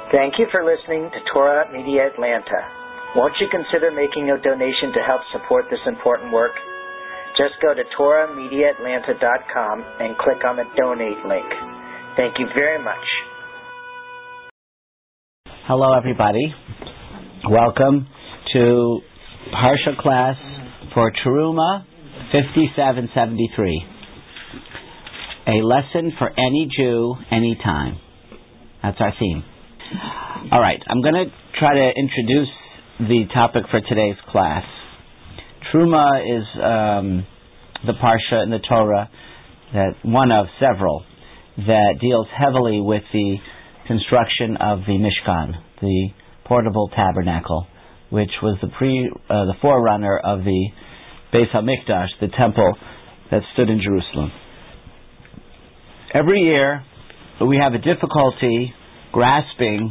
Thank you for listening to Torah Media Atlanta. Won't you consider making a donation to help support this important work? Just go to TorahMediaAtlanta.com and click on the Donate link. Thank you very much. Hello, everybody. Welcome to Parsha class for Teruma 5773. A lesson for any Jew, anytime. That's our theme. All right, I'm going to try to introduce the topic for today's class. Teruma is the Parsha in the Torah, that one of several, that deals heavily with the construction of the Mishkan, the portable tabernacle, which was the forerunner of the Beis HaMikdash, the temple that stood in Jerusalem. Every year, we have a difficulty grasping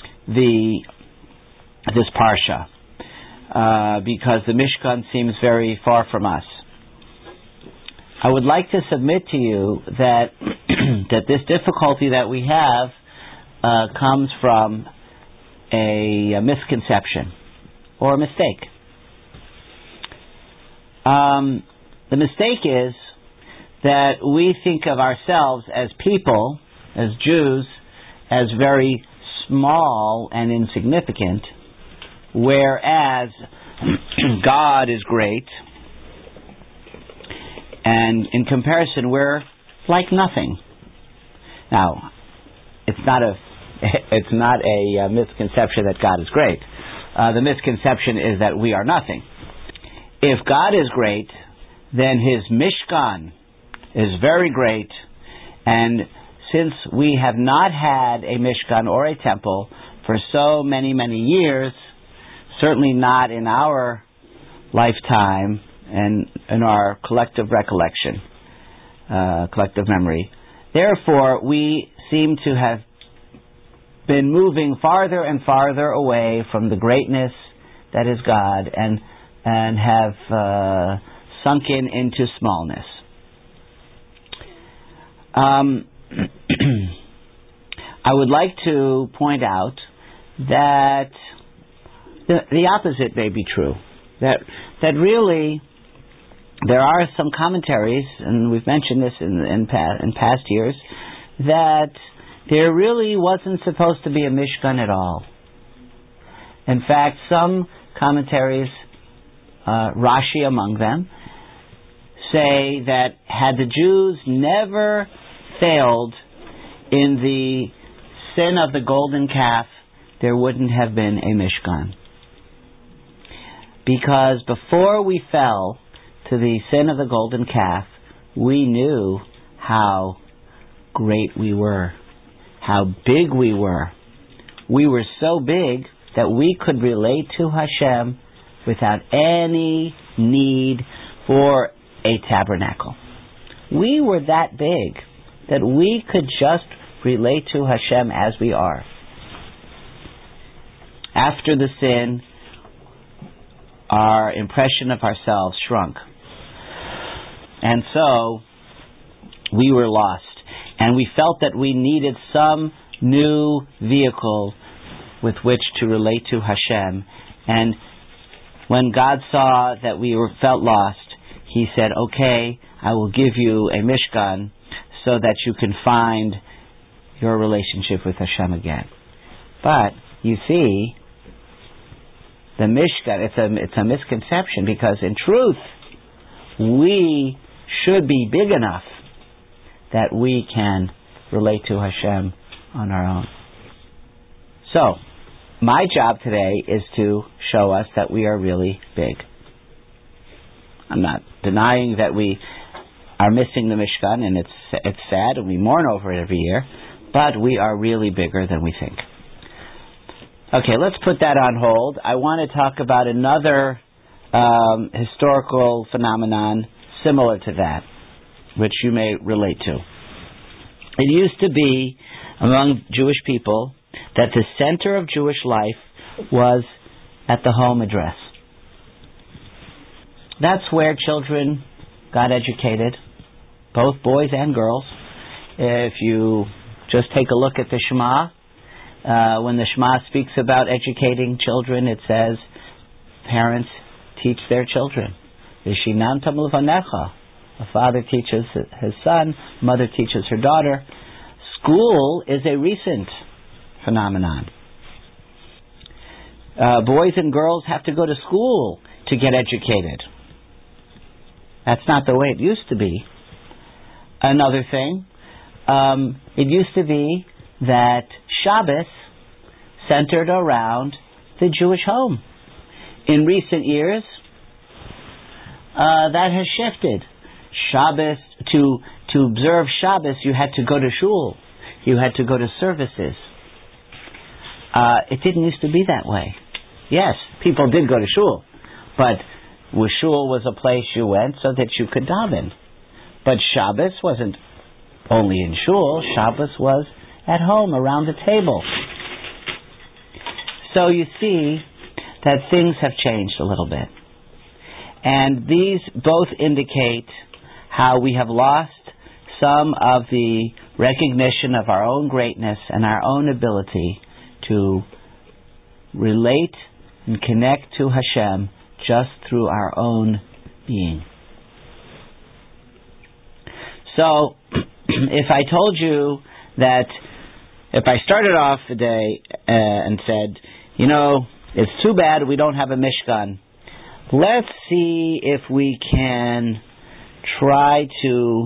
this Parsha because the Mishkan seems very far from us. I would like to submit to you that that this difficulty that we have comes from a misconception or a mistake. The mistake is that we think of ourselves as people, as Jews, as very small and insignificant, whereas God is great, and in comparison we're like nothing. Now, it's not a misconception that God is great. The misconception is that we are nothing. If God is great, then His Mishkan is very great, and since we have not had a Mishkan or a temple for so many, many years, certainly not in our lifetime and in our collective recollection, collective memory, therefore we seem to have been moving farther and farther away from the greatness that is God and have sunken into smallness. I would like to point out that the opposite may be true. That really there are some commentaries, and we've mentioned this in past years, that there really wasn't supposed to be a Mishkan at all. In fact, some commentaries, Rashi among them, say that had the Jews never failed in the sin of the golden calf, there wouldn't have been a Mishkan. Because before we fell to the sin of the golden calf, we knew how great we were, how big we were. We were so big that we could relate to Hashem without any need for a tabernacle. We were that big that we could just relate to Hashem as we are. After the sin, our impression of ourselves shrunk. And so, we were lost. And we felt that we needed some new vehicle with which to relate to Hashem. And when God saw that we felt lost, He said, okay, I will give you a Mishkan so that you can find your relationship with Hashem again. But, you see, the Mishkan, it's a misconception, because in truth, we should be big enough that we can relate to Hashem on our own. So, my job today is to show us that we are really big. I'm not denying that we are missing the Mishkan, and it's sad, and we mourn over it every year, but we are really bigger than we think. Okay, let's put that on hold. I want to talk about another historical phenomenon similar to that, which you may relate to. It used to be among Jewish people that the center of Jewish life was at the home address. That's where children got educated, both boys and girls. If you just take a look at the Shema, When the Shema speaks about educating children, it says, parents teach their children. Vishinantam levanecha. A father teaches his son, mother teaches her daughter. School is a recent phenomenon. Boys and girls have to go to school to get educated. That's not the way it used to be. Another thing, it used to be that Shabbos centered around the Jewish home. In recent years, that has shifted. Shabbos, to observe Shabbos, you had to go to shul. You had to go to services. It didn't used to be that way. Yes, people did go to shul, but shul was a place you went so that you could daven. But Shabbos wasn't only in shul. Shabbos was at home around the table. So you see that things have changed a little bit. And these both indicate how we have lost some of the recognition of our own greatness and our own ability to relate and connect to Hashem just through our own being. So, if I told you that, if I started off the day and said, it's too bad we don't have a Mishkan, let's see if we can try to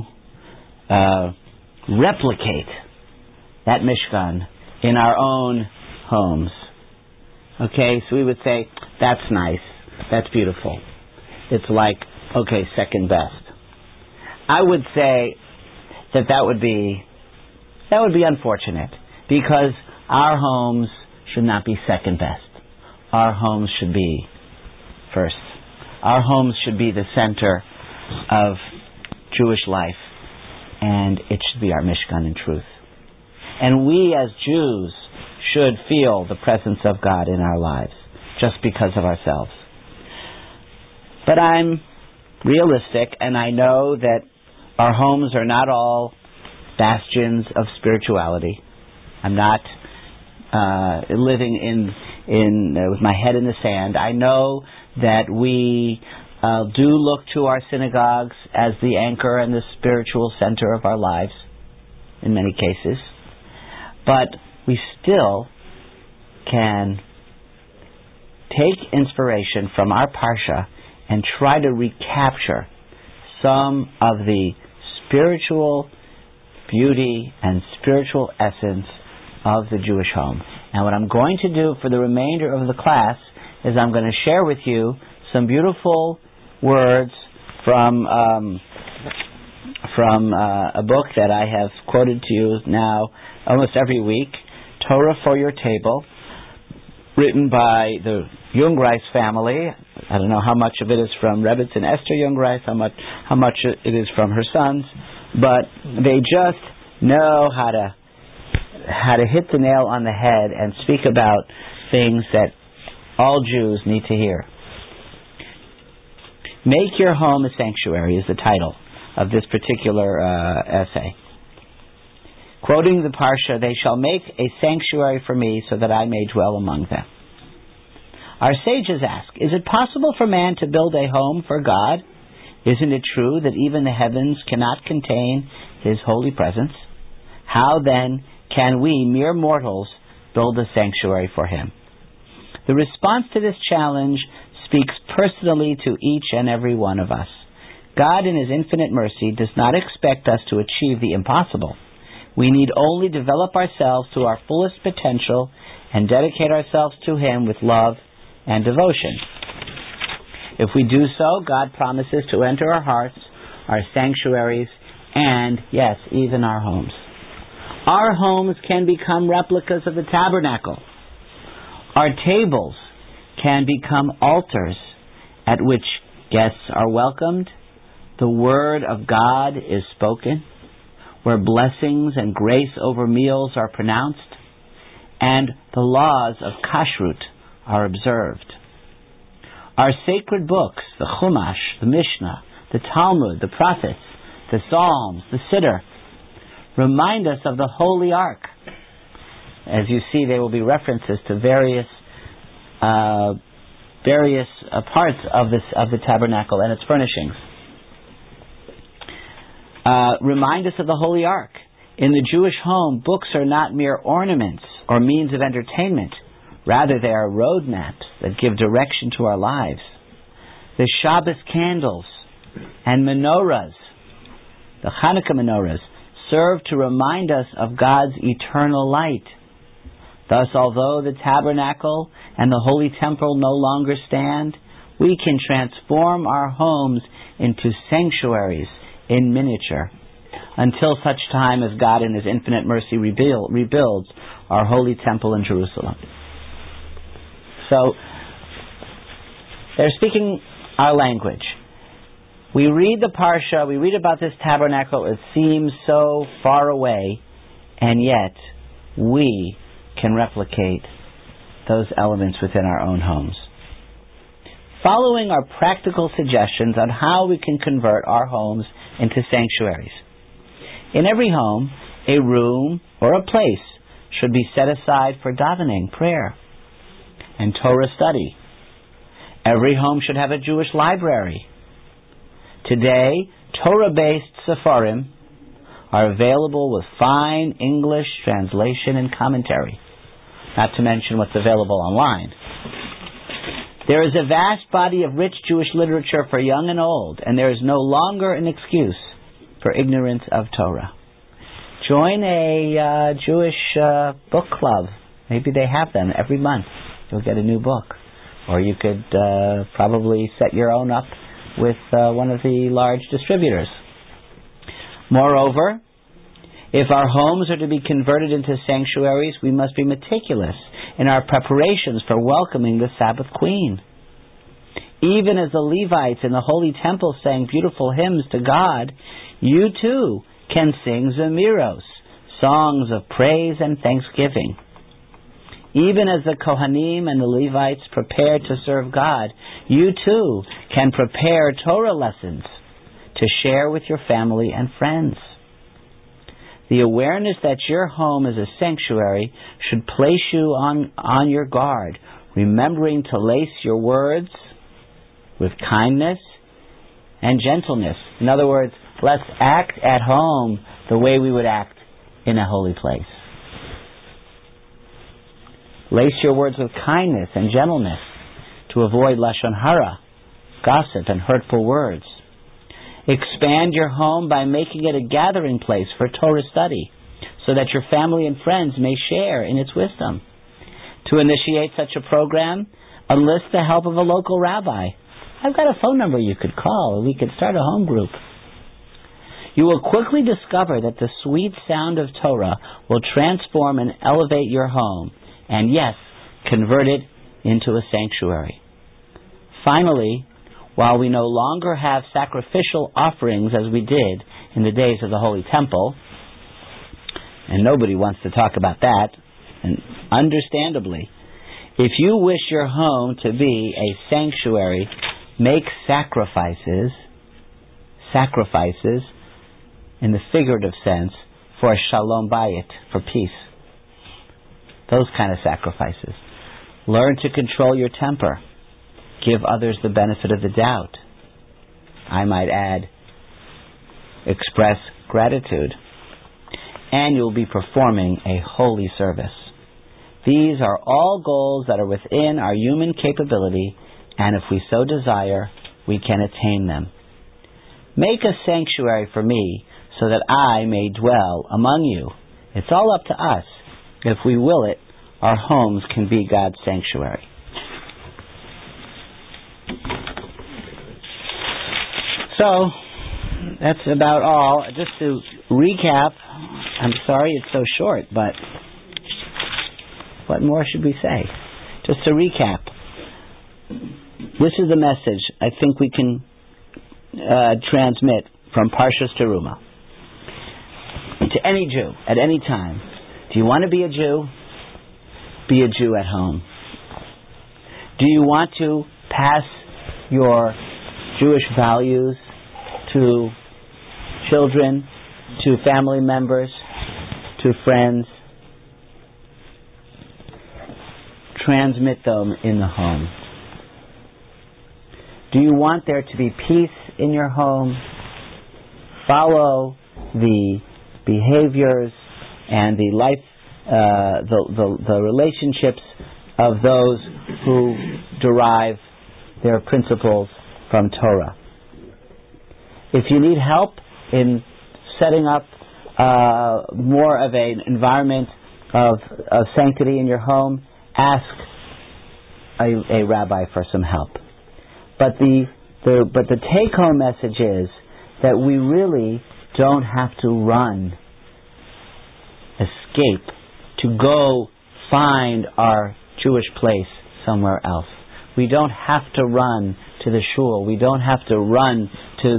replicate that Mishkan in our own homes. Okay, so we would say, that's nice, that's beautiful. It's like, okay, second best. I would say that would be unfortunate, because our homes should not be second best. Our homes should be first. Our homes should be the center of Jewish life, and it should be our Mishkan in truth. And we as Jews should feel the presence of God in our lives, just because of ourselves. But I'm realistic, and I know that our homes are not all bastions of spirituality. I'm not living in with my head in the sand. I know that we do look to our synagogues as the anchor and the spiritual center of our lives, in many cases. But we still can take inspiration from our Parsha and try to recapture some of the spiritual beauty and spiritual essence of the Jewish home. And what I'm going to do for the remainder of the class is I'm going to share with you some beautiful words from a book that I have quoted to you now almost every week, Torah for Your Table, written by the Jungreis family. I don't know how much of it is from Rebbetzin Esther Jungreis, how much it is from her sons, but they just know how to hit the nail on the head and speak about things that all Jews need to hear. Make Your Home a Sanctuary is the title of this particular essay. Quoting the Parsha, they shall make a sanctuary for me so that I may dwell among them. Our sages ask, is it possible for man to build a home for God? Isn't it true that even the heavens cannot contain His holy presence? How then can we, mere mortals, build a sanctuary for Him? The response to this challenge speaks personally to each and every one of us. God, in His infinite mercy, does not expect us to achieve the impossible. We need only develop ourselves to our fullest potential and dedicate ourselves to Him with love and devotion. If we do so, God promises to enter our hearts, our sanctuaries, and, yes, even our homes. Our homes can become replicas of the tabernacle. Our tables can become altars at which guests are welcomed, the Word of God is spoken, where blessings and grace over meals are pronounced, and the laws of kashrut are observed. Our sacred books, the Chumash, the Mishnah, the Talmud, the prophets, the Psalms, the Siddur, remind us of the Holy Ark, as you see, there will be references to various parts of the tabernacle and its furnishings. Remind us of the Holy Ark. In the Jewish home, books are not mere ornaments or means of entertainment. Rather, they are roadmaps that give direction to our lives. The Shabbos candles and menorahs, the Hanukkah menorahs, serve to remind us of God's eternal light. Thus, although the tabernacle and the holy temple no longer stand, we can transform our homes into sanctuaries in miniature, until such time as God in His infinite mercy rebuilds our holy temple in Jerusalem. So, they're speaking our language. We read the Parsha, we read about this tabernacle, it seems so far away, and yet we can replicate those elements within our own homes. Following are practical suggestions on how we can convert our homes into sanctuaries. In every home, a room or a place should be set aside for davening, prayer, and Torah study. Every home should have a Jewish library. Today, Torah-based Sefarim are available with fine English translation and commentary, not to mention what's available online. There is a vast body of rich Jewish literature for young and old, and there is no longer an excuse for ignorance of Torah. Join a Jewish book club. Maybe they have them every month. You'll get a new book. Or you could probably set your own up with one of the large distributors. Moreover, if our homes are to be converted into sanctuaries, we must be meticulous in our preparations for welcoming the Sabbath Queen. Even as the Levites in the Holy Temple sang beautiful hymns to God, you too can sing Zemiros, songs of praise and thanksgiving. Even as the Kohanim and the Levites prepare to serve God, you too can prepare Torah lessons to share with your family and friends. The awareness that your home is a sanctuary should place you on your guard, remembering to lace your words with kindness and gentleness. In other words, let's act at home the way we would act in a holy place. Lace your words with kindness and gentleness to avoid lashon hara, gossip, and hurtful words. Expand your home by making it a gathering place for Torah study, so that your family and friends may share in its wisdom. To initiate such a program, enlist the help of a local rabbi. I've got a phone number you could call, and we could start a home group. You will quickly discover that the sweet sound of Torah will transform and elevate your home, and yes, convert it into a sanctuary. Finally, while we no longer have sacrificial offerings as we did in the days of the Holy Temple, and nobody wants to talk about that, and understandably, if you wish your home to be a sanctuary, make sacrifices in the figurative sense for shalom bayit, for peace. Those kind of sacrifices. Learn to control your temper. Give others the benefit of the doubt. I might add, express gratitude. And you'll be performing a holy service. These are all goals that are within our human capability, and if we so desire, we can attain them. Make a sanctuary for me so that I may dwell among you. It's all up to us. If we will it, our homes can be God's sanctuary. So, that's about all. Just to recap, I'm sorry it's so short, but what more should we say? Just to recap, this is the message I think we can transmit from Parshas Teruma to any Jew at any time. Do you want to be a Jew? Be a Jew at home. Do you want to pass your Jewish values to children, to family members, to friends? transmit them in the home? Do you want there to be peace in your home? Follow the behaviors and the life, the relationships of those who derive their principles from Torah. If you need help in setting up more of an environment of sanctity in your home, ask a rabbi for some help. But the take-home message is that we really don't have to run, escape, to go find our Jewish place somewhere else. We don't have to run to the shul. We don't have to run to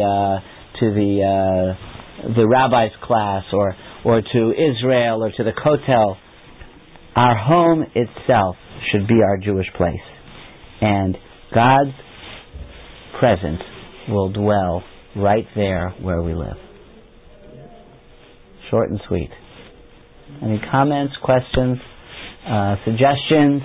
the rabbi's class or to Israel or to the Kotel. Our home itself should be our Jewish place, and God's presence will dwell right there where we live. Short and sweet. Any comments, questions, suggestions?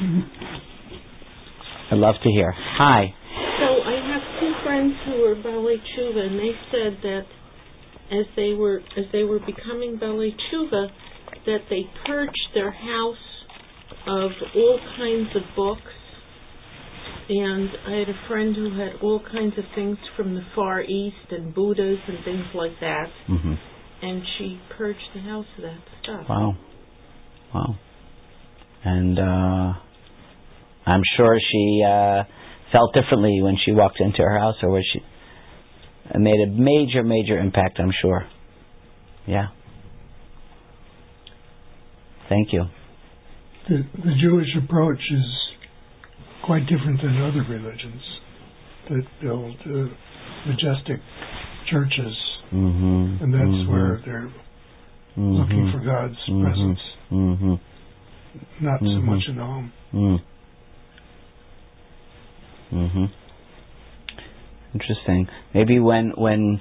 I'd love to hear. Hi. So I have two friends who are Balei Tshuva, and they said that as they were becoming Balei Tshuva, that they purged their house of all kinds of books. And I had a friend who had all kinds of things from the Far East and Buddhas and things like that. Mm-hmm. And she purged the house of that stuff. Wow. And I'm sure she felt differently when she walked into her house, or was she? It made a major, major impact, I'm sure. Yeah. Thank you. The Jewish approach is quite different than other religions that build majestic churches, and that's where they're looking for God's presence, not so much in the home. Interesting. Maybe when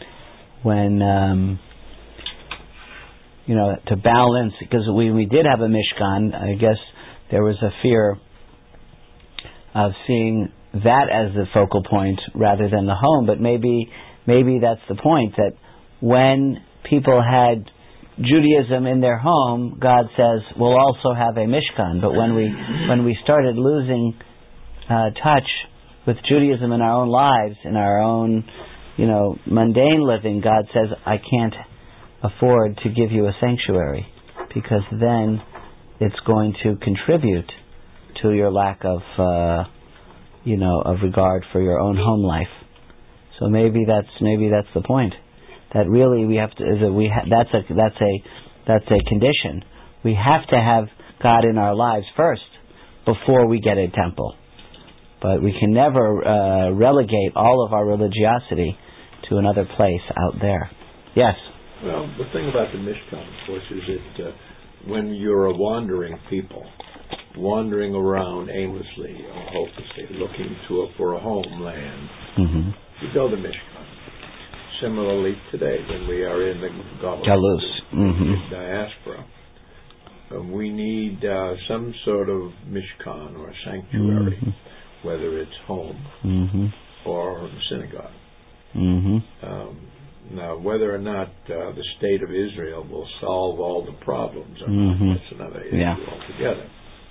to balance, because we did have a Mishkan, I guess there was a fear of seeing that as the focal point rather than the home. But maybe that's the point, that when people had Judaism in their home, God says we'll also have a Mishkan. But when we started losing touch with Judaism in our own lives, in our own mundane living, God says, I can't afford to give you a sanctuary, because then it's going to contribute to your lack of of regard for your own home life. So maybe that's the point, that really we have to that's a condition. We have to have God in our lives first before we get a temple. But we can never relegate all of our religiosity to another place out there. Yes? Well, the thing about the Mishkan, of course, is that when you're a wandering people, wandering around aimlessly or hopelessly, looking for a homeland, you build a Mishkan. Similarly, today, when we are in the Galus, diaspora, we need some sort of Mishkan or sanctuary, whether it's home or synagogue. Now, whether or not the state of Israel will solve all the problems, that's another issue altogether.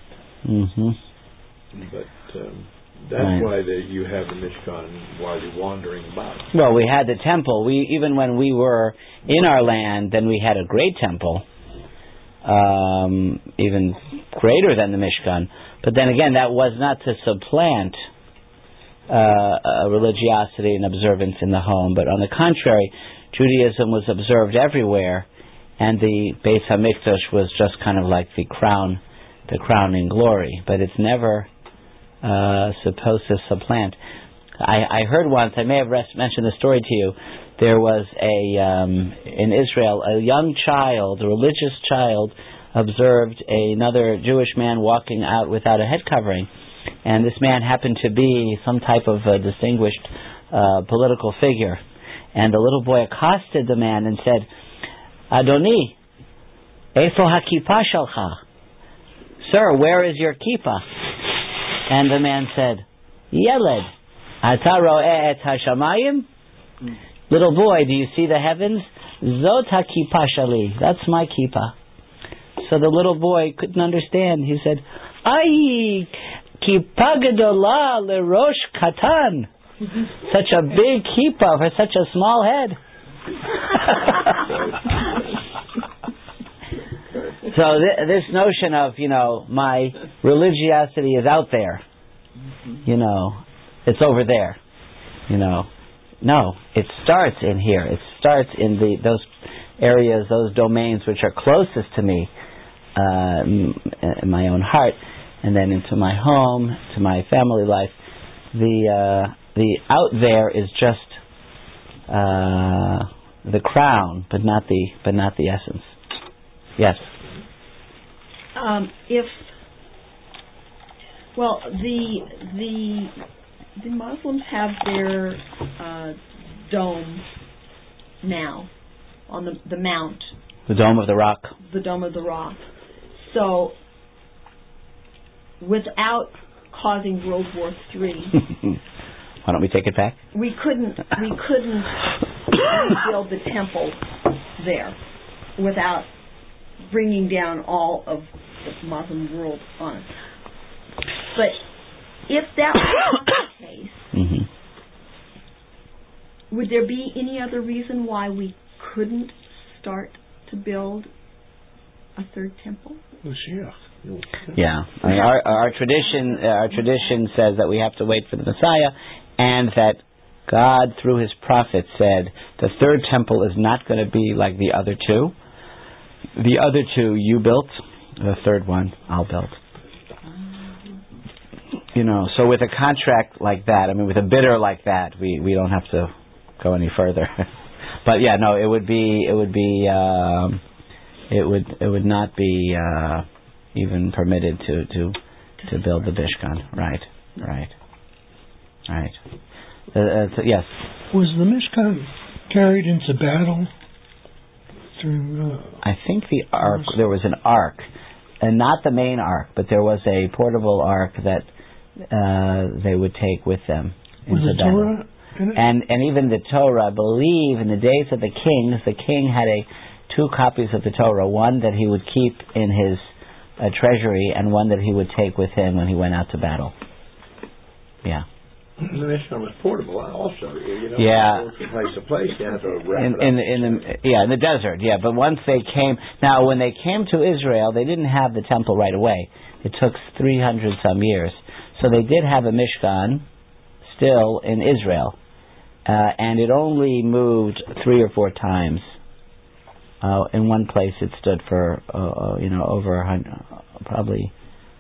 But that's why you have the Mishkan while you're wandering about. Well, we had the temple. Even when we were in our land, then we had a great temple, even greater than the Mishkan. But then again, that was not to supplant religiosity and observance in the home, but on the contrary, Judaism was observed everywhere, and the Beis HaMikdash was just kind of like the crowning glory. But it's never supposed to supplant. I heard once, I may have mentioned the story to you, there was in Israel, a young child, a religious child, observed another Jewish man walking out without a head covering. And this man happened to be some type of distinguished political figure. And the little boy accosted the man and said, Adoni, Eifo hakippah shalcha? "Sir, where is your kippah?" And the man said, "Yeled, ata ro'eh et hashamayim?" Little boy, do you see the heavens? Zot ha-kippah shali. That's my kippah. So the little boy couldn't understand. He said, "Ay, kippah gedolah lerosh katan." Such a big kippah for such a small head. So this notion of, my religiosity is out there. It's over there. No, it starts in here. It starts in those areas, those domains which are closest to me, in my own heart, and then into my home, to my family life. The out there is just the crown, but not the essence. Yes. The Muslims have their dome now on the mount. The Dome of the Rock. The Dome of the Rock. So, without causing World War III, why don't we take it back? We couldn't rebuild the temple there without bringing down all of the Muslim world on us. But if that was the case, would there be any other reason why we couldn't start to build a third temple? Yeah, our tradition says that we have to wait for the Messiah, and that God, through His prophet, said the third temple is not going to be like the other two. The other two you built, the third one I'll build. So with a contract like that, with a bidder like that, we don't have to go any further. But yeah, no, it would not be even permitted to build the Mishkan. Right. Yes. Was the Mishkan carried into battle? I think the ark. There was an ark, and not the main ark, but there was a portable ark that they would take with them into battle. Torah in it? And even the Torah, I believe, in the days of the kings, the king had two copies of the Torah, one that he would keep in his treasury, and one that he would take with him when he went out to battle. Yeah. The Mishkan was portable also. Yeah. From place to place, you have to wrap it up. In the desert. Yeah, but once they came, now when they came to Israel, they didn't have the temple right away. It took 300 some years, so they did have a Mishkan still in Israel, and it only moved 3 or 4 times. In one place, it stood for over 100, probably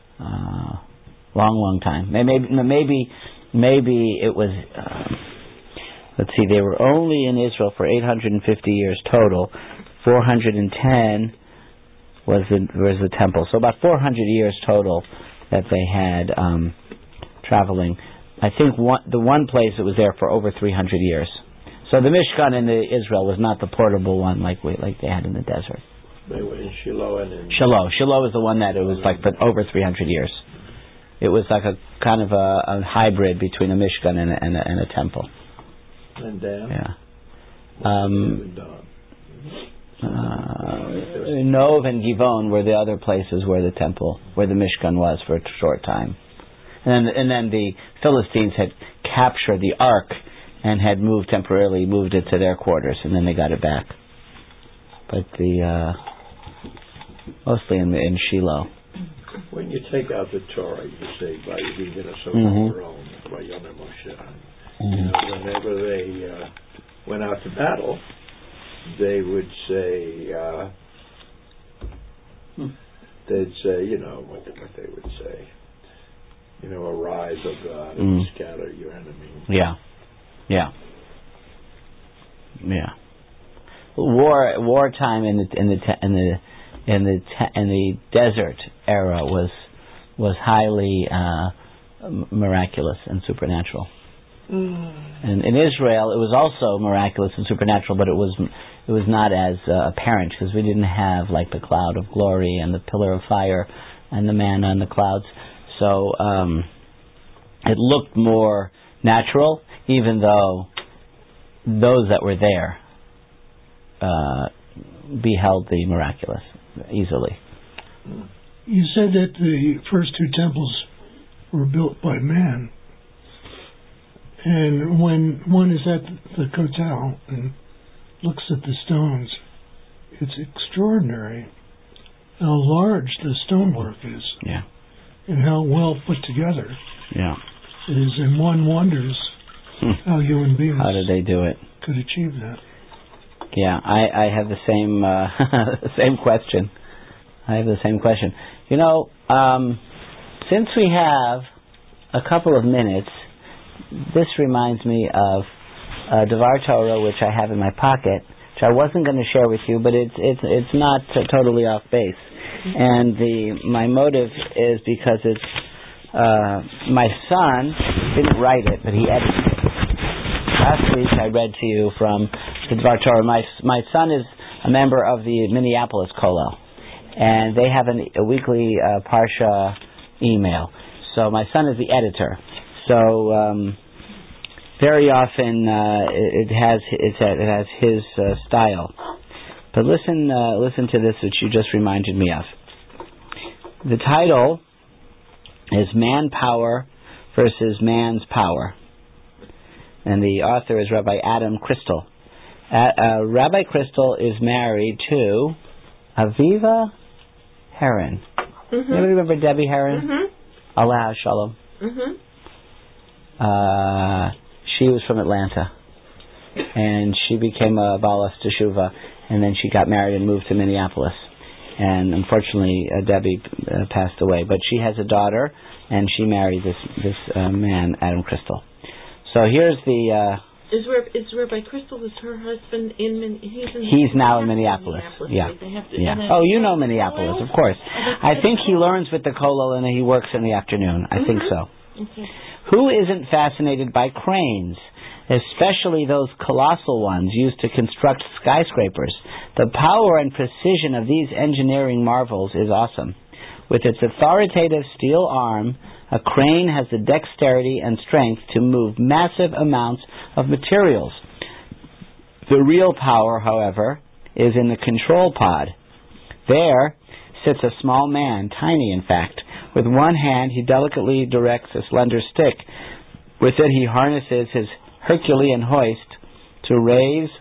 long time. Maybe it was. Let's see. They were only in Israel for 850 years total. 410 was the temple. So about 400 years total that they had traveling. I think the one place it was there for over 300 years. So the Mishkan in Israel was not the portable one like they had in the desert. They were in Shiloh and in... Shiloh was the one that it was like for over 300 years. It was like a kind of a hybrid between a Mishkan and a temple. And Dan? Yeah. Nov and Givon were the other places where the Mishkan was for a short time. And then the Philistines had captured the ark and had temporarily moved it to their quarters, and then they got it back. But mostly in Shiloh. When you take out the Torah, you say, by Yevina Sotron, by Yom Moshe. Whenever they went out to battle, they would say, what they would say. Arise, O God, and scatter your enemies. Yeah. Wartime in the desert era was highly miraculous and supernatural. And in Israel, it was also miraculous and supernatural, but it was not as apparent because we didn't have like the cloud of glory and the pillar of fire and the manna and the clouds. So it looked more natural, even though those that were there beheld the miraculous easily. You said that the first two temples were built by man. And when one is at the Kotel and looks at the stones, it's extraordinary how large the stonework is. Yeah. And how well put together. Yeah. It is, and one wonders how human beings how did they do it? Could achieve that. Yeah, I have the same same question. I have the same question. You know, since we have a couple of minutes, this reminds me of Devar Torah, which I have in my pocket, which I wasn't going to share with you, but it's not totally off base. And my motive is because it's my son didn't write it, but he edited it. Last week I read to you from the Devar Torah. My son is a member of the Minneapolis Kollel, and they have a weekly Parsha email. So my son is the editor. So very often it has his style. But listen to this, which you just reminded me of. The title is Manpower versus Man's Power. And the author is Rabbi Adam Crystal. Rabbi Crystal is married to Aviva Heron. Mm-hmm. You remember Debbie Heron? Mm-hmm. Allah Shalom. Mm-hmm. She was from Atlanta. And she became a Balas Teshuvah. And then she got married and moved to Minneapolis. And unfortunately, Debbie passed away. But she has a daughter, and she married this man, Adam Crystal. So here's the... Is Rabbi Crystal, is her husband he's now in Minneapolis. Yeah. Oh, you know Minneapolis, of course. I think he learns with the Kollel and he works in the afternoon. I think so. Okay. Who isn't fascinated by cranes, especially those colossal ones used to construct skyscrapers? The power and precision of these engineering marvels is awesome. With its authoritative steel arm, a crane has the dexterity and strength to move massive amounts of materials. The real power, however, is in the control pod. There sits a small man, tiny in fact. With one hand, he delicately directs a slender stick. With it, he harnesses his Herculean hoist to raise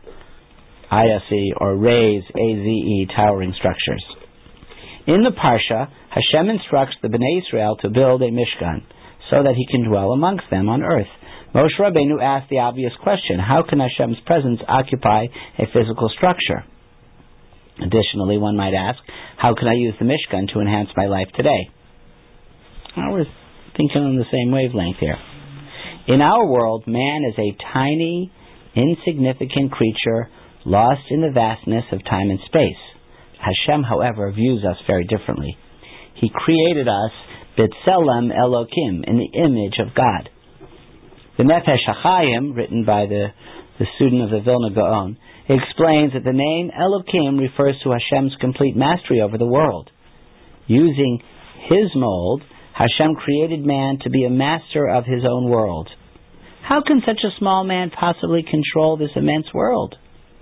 AZE, towering structures. In the Parsha, Hashem instructs the Bnei Israel to build a Mishkan so that he can dwell amongst them on earth. Moshe Rabbeinu asked the obvious question, how can Hashem's presence occupy a physical structure? Additionally, one might ask, how can I use the Mishkan to enhance my life today? Well, we're thinking on the same wavelength here. In our world, man is a tiny, insignificant creature lost in the vastness of time and space. Hashem, however, views us very differently. He created us B'Tselem Elokim, in the image of God. The Nefesh HaChaim, written by the student of the Vilna Gaon, explains that the name Elokim refers to Hashem's complete mastery over the world. Using his mold, Hashem created man to be a master of his own world. How can such a small man possibly control this immense world?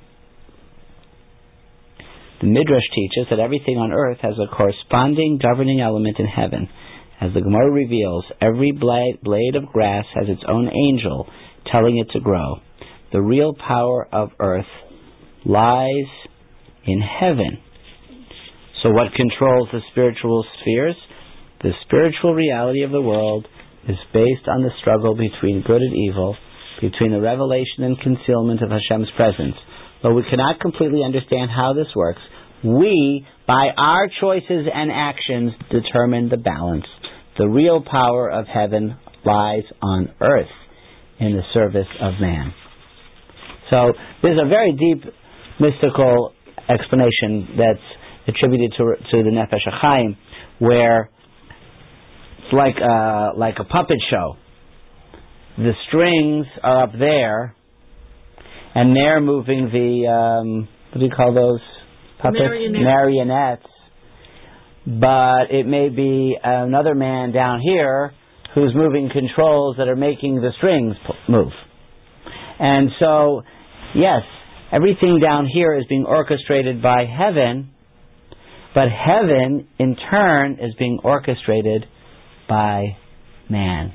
The Midrash teaches that everything on earth has a corresponding governing element in heaven. As the Gemara reveals, every blade of grass has its own angel telling it to grow. The real power of earth lies in heaven. So what controls the spiritual spheres? The spiritual reality of the world is based on the struggle between good and evil, between the revelation and concealment of Hashem's presence. Though we cannot completely understand how this works, we, by our choices and actions, determine the balance. The real power of heaven lies on earth in the service of man. So there's a very deep mystical explanation that's attributed to the Nefesh HaChaim, where it's like a puppet show. The strings are up there, and they're moving the what do you call those puppets? Marionettes. but it may be another man down here who's moving controls that are making the strings move. And so, yes, everything down here is being orchestrated by heaven, but heaven, in turn, is being orchestrated by man.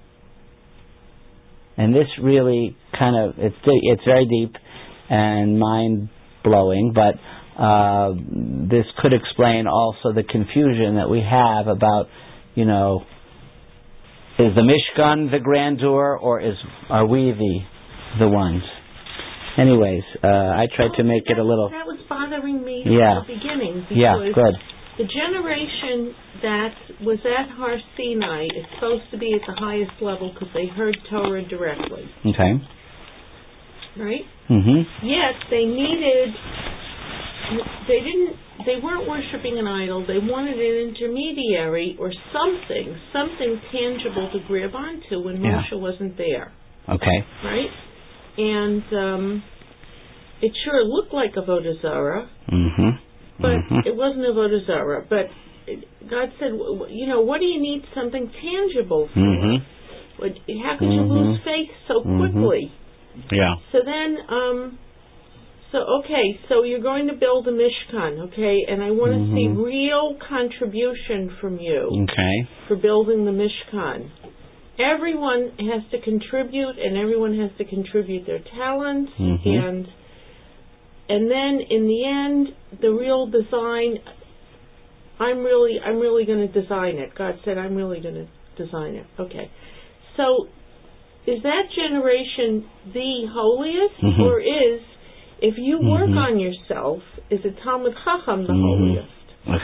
And this really it's very deep and mind-blowing, but this could explain also the confusion that we have about, is the Mishkan the grandeur, or are we the ones? Anyways, I tried to make it a little... That was bothering me from the beginning. Because good. The generation that was at Har Sinai is supposed to be at the highest level because they heard Torah directly. Okay. Right? Mm-hmm. Yet they weren't worshiping an idol. They wanted an intermediary or something tangible to grab onto when Moshe wasn't there. Okay. Right? And it sure looked like Avodah Zarah, but it wasn't Avodah Zarah. But God said, what do you need something tangible for? How could you lose faith so quickly? Yeah. So then, so you're going to build a Mishkan, okay? And I want to see real contribution from you for building the Mishkan. Everyone has to contribute, and everyone has to contribute their talents, and then in the end, the real design. I'm really going to design it. God said, I'm really going to design it. Okay, so is that generation the holiest, or is, if you work on yourself, is a Talmud Chacham the holiest?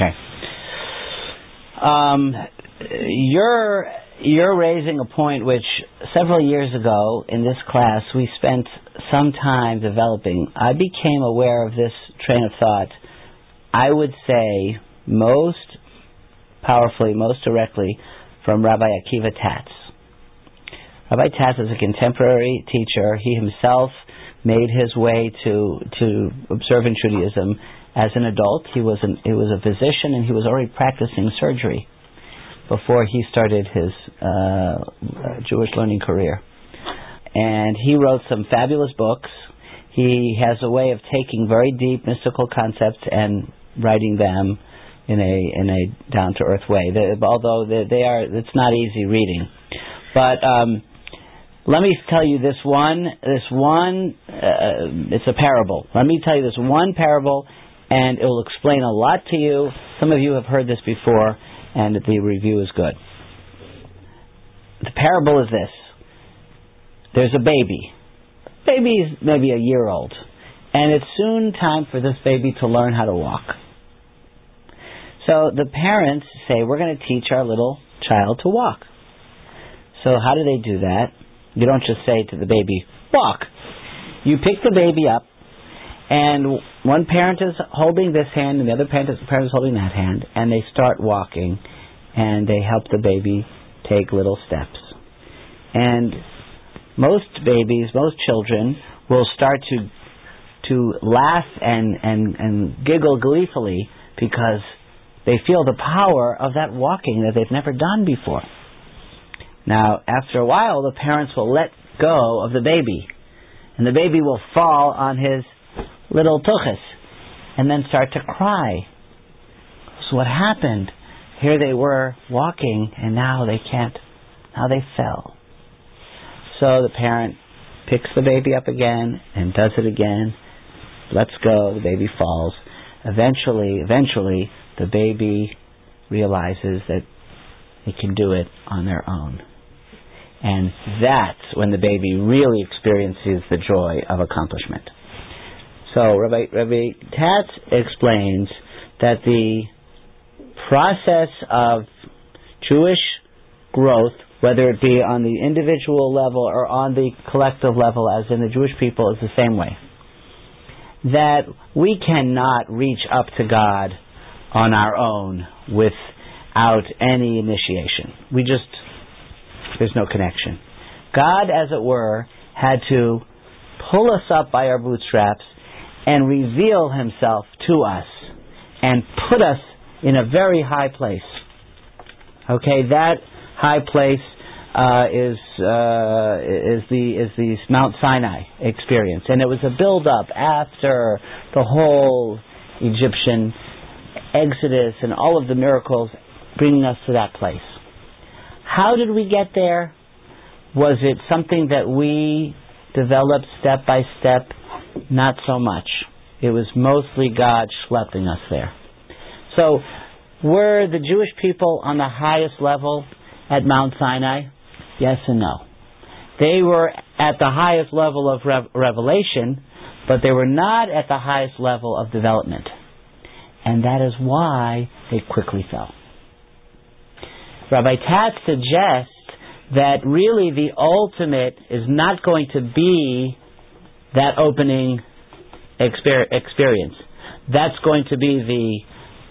Okay. You're raising a point which several years ago in this class we spent some time developing. I became aware of this train of thought, I would say, most powerfully, most directly, from Rabbi Akiva Tatz. Rabbi Tatz is a contemporary teacher. He himself made his way to observant Judaism as an adult. He was a physician, and he was already practicing surgery before he started his Jewish learning career. And he wrote some fabulous books. He has a way of taking very deep mystical concepts and writing them in a down-to-earth way. Although it's not easy reading. But let me tell you this one. It's a parable. Let me tell you this one parable, and it will explain a lot to you. Some of you have heard this before, and the review is good. The parable is this. There's a baby. Baby's maybe a year old, and it's soon time for this baby to learn how to walk. So the parents say, we're going to teach our little child to walk. So how do they do that? You don't just say to the baby, walk. You pick the baby up, and one parent is holding this hand, and the other parent is holding that hand, and they start walking, and they help the baby take little steps. And most babies, most children, will start to laugh and giggle gleefully because they feel the power of that walking that they've never done before. Now, after a while, the parents will let go of the baby, and the baby will fall on his little tuchus and then start to cry. So what happened? Here they were walking, and now they can't. Now they fell. So the parent picks the baby up again and does it again. Lets go. The baby falls. Eventually, the baby realizes that they can do it on their own. And that's when the baby really experiences the joy of accomplishment. So Rabbi Tatz explains that the process of Jewish growth, whether it be on the individual level or on the collective level, as in the Jewish people, is the same way. That we cannot reach up to God on our own without any initiation. There's no connection. God, as it were, had to pull us up by our bootstraps and reveal Himself to us and put us in a very high place. Okay, that high place is the Mount Sinai experience, and it was a build-up after the whole Egyptian Exodus and all of the miracles bringing us to that place. How did we get there? Was it something that we developed step by step? Not so much. It was mostly God schlepping us there. So, were the Jewish people on the highest level at Mount Sinai? Yes and no. They were at the highest level of revelation, but they were not at the highest level of development. And that is why they quickly fell. Rabbi Tatz suggests that really the ultimate is not going to be that opening experience. That's going to be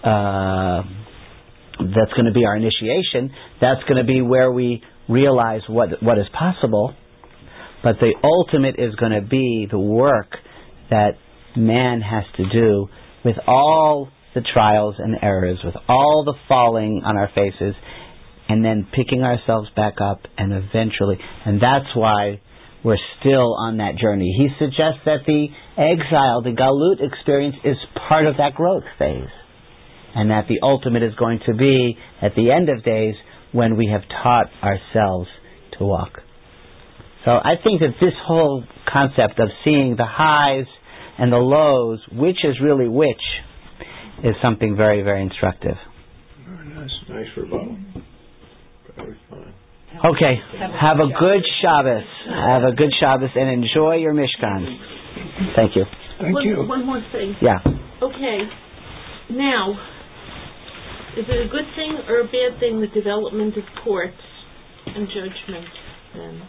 that's going to be our initiation. That's going to be where we realize what is possible. But the ultimate is going to be the work that man has to do with all the trials and errors, with all the falling on our faces, and then picking ourselves back up, and eventually, and that's why we're still on that journey. He suggests that the exile, the Galut experience, is part of that growth phase, and that the ultimate is going to be at the end of days when we have taught ourselves to walk. So I think that this whole concept of seeing the highs and the lows, which is really which, is something very, very instructive. Very nice. Nice rebuttal. Very fine. Okay. Have a good Shabbos. Have a good Shabbos and enjoy your Mishkan. Thank you. Thank you. One more thing. Yeah. Okay. Now, is it a good thing or a bad thing, the development of courts and judgment then?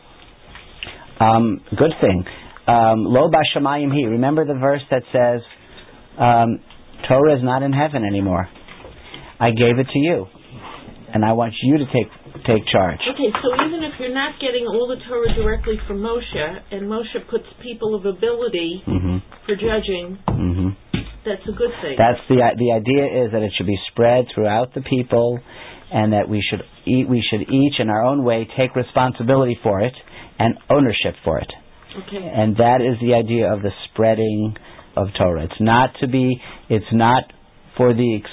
Good thing. Lo b'shamayim hi. Remember the verse that says, Torah is not in heaven anymore. I gave it to you, and I want you to take charge. Okay, so even if you're not getting all the Torah directly from Moshe, and Moshe puts people of ability for judging, that's a good thing. That's the idea is that it should be spread throughout the people, and that we should each in our own way take responsibility for it and ownership for it. Okay. And that is the idea of the spreading of Torah. It's not for the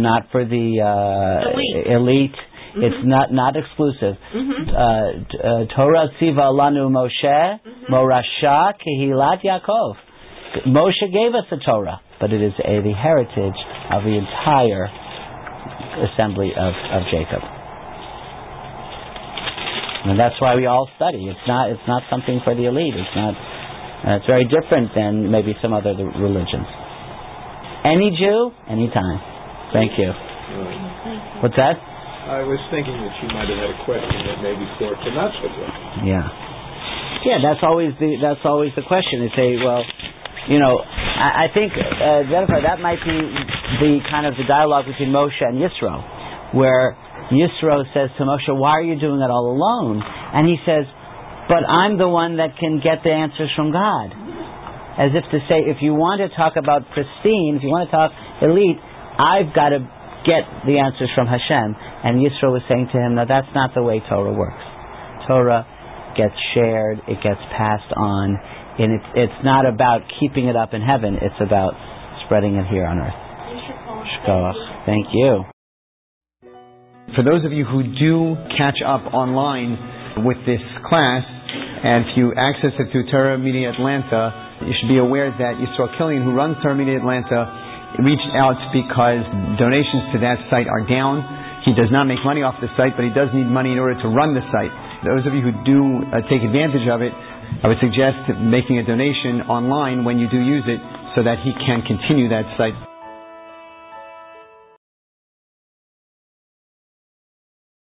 elite. It's not exclusive. Torah tziva lanu Moshe morasha kehilat Yaakov. Moshe gave us the Torah, but it is the heritage of the entire assembly of Jacob. And that's why we all study. It's not something for the elite. It's very different than maybe some other religions. Any Jew, anytime. Thank you. What's that? I was thinking that she might have had a question that maybe courts are not so good. Yeah, that's always the question. They say, well, I think Jennifer, that might be the kind of the dialogue between Moshe and Yisro, where Yisro says to Moshe, "Why are you doing it all alone?" And he says, "But I'm the one that can get the answers from God." As if to say, if you want to talk about pristine, if you want to talk elite, I've got to get the answers from Hashem. And Yisro was saying to him, no, that's not the way Torah works. Torah gets shared, it gets passed on, and it's not about keeping it up in heaven, it's about spreading it here on earth. Shkoach. Thank you. For those of you who do catch up online with this class, and if you access it through Torah Media Atlanta, you should be aware that Yisrael Killian, who runs Torah Media Atlanta, reached out because donations to that site are down. He does not make money off the site, but he does need money in order to run the site. Those of you who do take advantage of it, I would suggest making a donation online when you do use it so that he can continue that site.